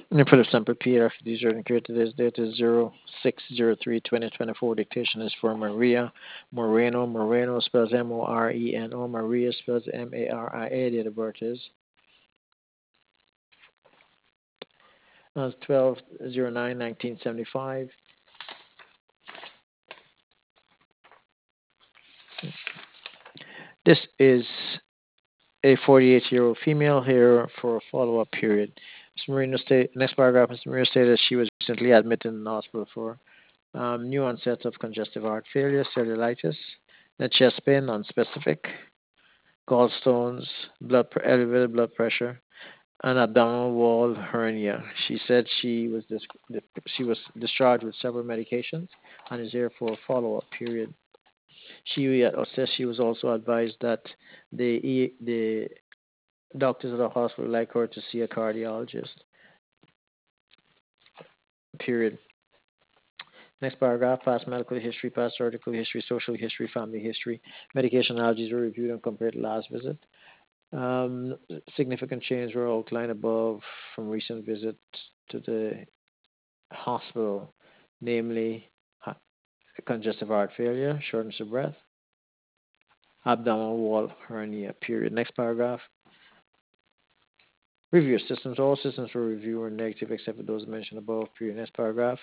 Philip Sample Peter, after these are incurred today's date is 0603-2024. Dictation is for Maria Moreno. Moreno spells Moreno. Maria spells Maria. Date of birth is 12/09/1975. This is a 48-year-old female here for a follow-up period. Next paragraph, Ms. Marino stated she was recently admitted in the hospital for new onset of congestive heart failure, cellulitis, the chest pain, nonspecific, gallstones, elevated blood pressure, and abdominal wall hernia. She said she was discharged with several medications and is here for a follow-up period. She says she was also advised that the doctors at the hospital would like her to see a cardiologist. Period. Next paragraph, past medical history, past surgical history, social history, family history. Medication allergies were reviewed and compared to last visit. Um, Significant changes were outlined above from recent visit to the hospital, namely congestive heart failure, shortness of breath, abdominal wall hernia. Period. Next paragraph. Review systems. All systems for review are negative except for those mentioned above. Period. Next paragraph.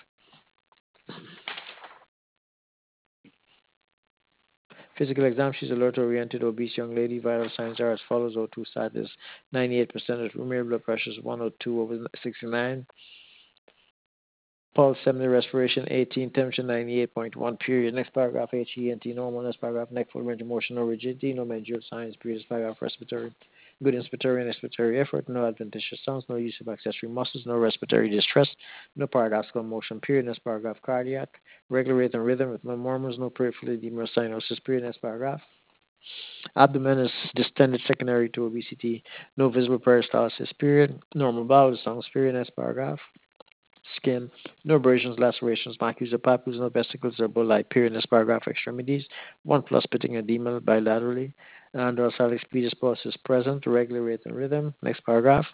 Physical exam. She's alert oriented, obese young lady. Vital signs are as follows. O2 status 98%. Room blood pressure is 102/69. Pulse 70, respiration 18, temperature 98.1. Period. Next paragraph. HENT normal. Next paragraph. Neck full range of motion, no rigidity, no major signs. Period. Next paragraph. Respiratory. Good inspiratory and expiratory effort, no adventitious sounds, no use of accessory muscles, no respiratory distress, no paradoxical motion. Period. Next paragraph. Cardiac. Regular rate and rhythm with no murmurs, no peripheral edema or cyanosis. Period. Next paragraph. Abdomen is distended secondary to obesity, no visible peristalsis. Period. Normal bowel sounds. Period. Next paragraph. Skin, no abrasions, lacerations, macules or papules, no vesicles or bulli. Period. Next paragraph. Extremities, 1+ pitting edema bilaterally. And dorsal pedis pulse is present, regular rate and rhythm. Next paragraph.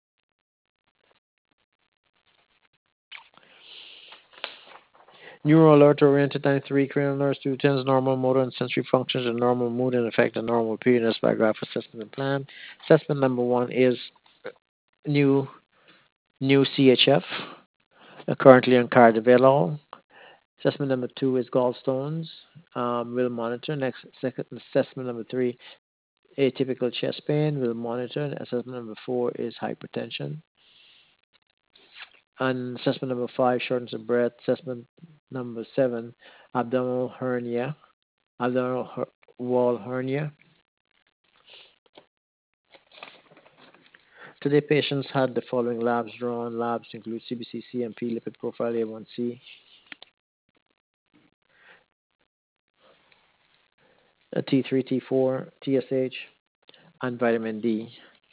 Neural alert oriented 93, cranial nerves 210s, normal motor and sensory functions, and normal mood and affect and normal period. Next paragraph. Assessment and plan. Assessment number one is new CHF, currently on cardavelol. Assessment number two is gallstones. We'll monitor. Next, second assessment number three, atypical chest pain. We'll monitor. Assessment number four is hypertension. And assessment number five, shortness of breath. Assessment number seven, abdominal hernia, wall hernia. Today, patients had the following labs drawn. Labs include CBC, CMP, lipid profile, A1C, T3, T4, TSH, and vitamin D.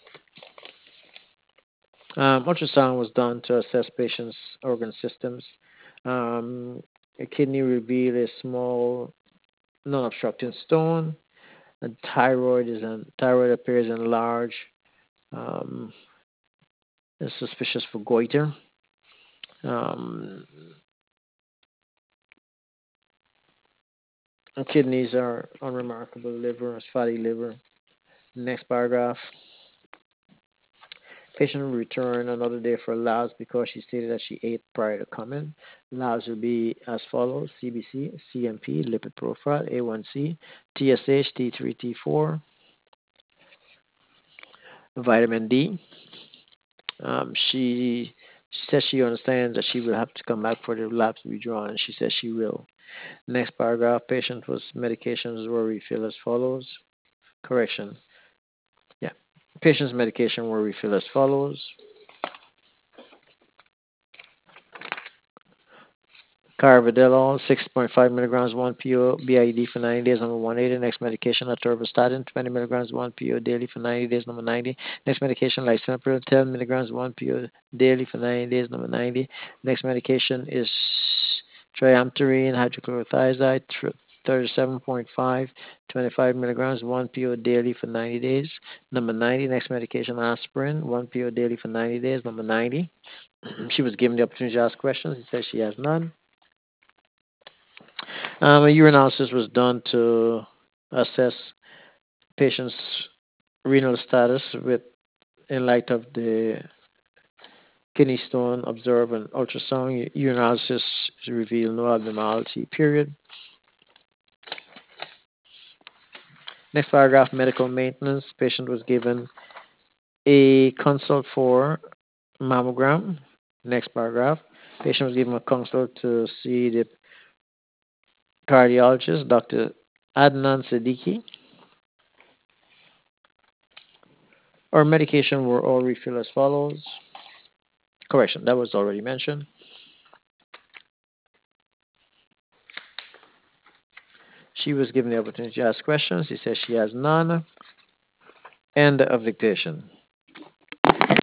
Ultrasound was done to assess patients' organ systems. A kidney revealed a small non-obstructing stone. And thyroid appears enlarged. Um, is suspicious for goiter. Um, Kidneys are unremarkable. Liver is fatty liver. Next paragraph. Patient will return another day for labs because she stated that she ate prior to coming. Labs will be as follows: CBC, CMP, lipid profile, A1C, TSH, T3, T4, vitamin D. She says she understands that she will have to come back for the labs to be drawn, and she says she will. Next paragraph, patient was medications were refilled as follows. Correction. Yeah. Patient's medication were refilled as follows. Carvedilol, 6.5 milligrams 1 PO BID for 90 days, number 180. Next medication, atorvastatin, 20 milligrams 1 PO daily for 90 days, number 90. Next medication, lisinopril, 10 milligrams 1 PO daily for 90 days, number 90. Next medication is triamterene hydrochlorothiazide, 37.5, 25 milligrams, 1 PO daily for 90 days. Number 90, next medication, aspirin, 1 PO daily for 90 days. Number 90, she was given the opportunity to ask questions. He says she has none. A urinalysis was done to assess patient's renal status with in light of the kidney stone observed on ultrasound. Urinalysis revealed no abnormality, period. Next paragraph, medical maintenance. Patient was given a consult for mammogram. Next paragraph, patient was given a consult to see the cardiologist, Dr. Adnan Siddiqui. Our medication were all refilled as follows. Correction, that was already mentioned. She was given the opportunity to ask questions. He says she has none. End of dictation.